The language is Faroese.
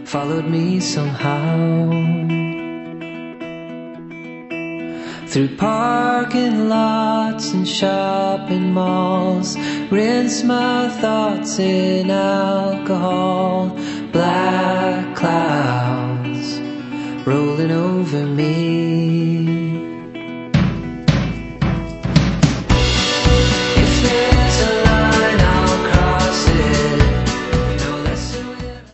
followed me somehow. Through parking lots and shopping malls, rinse my thoughts in alcohol,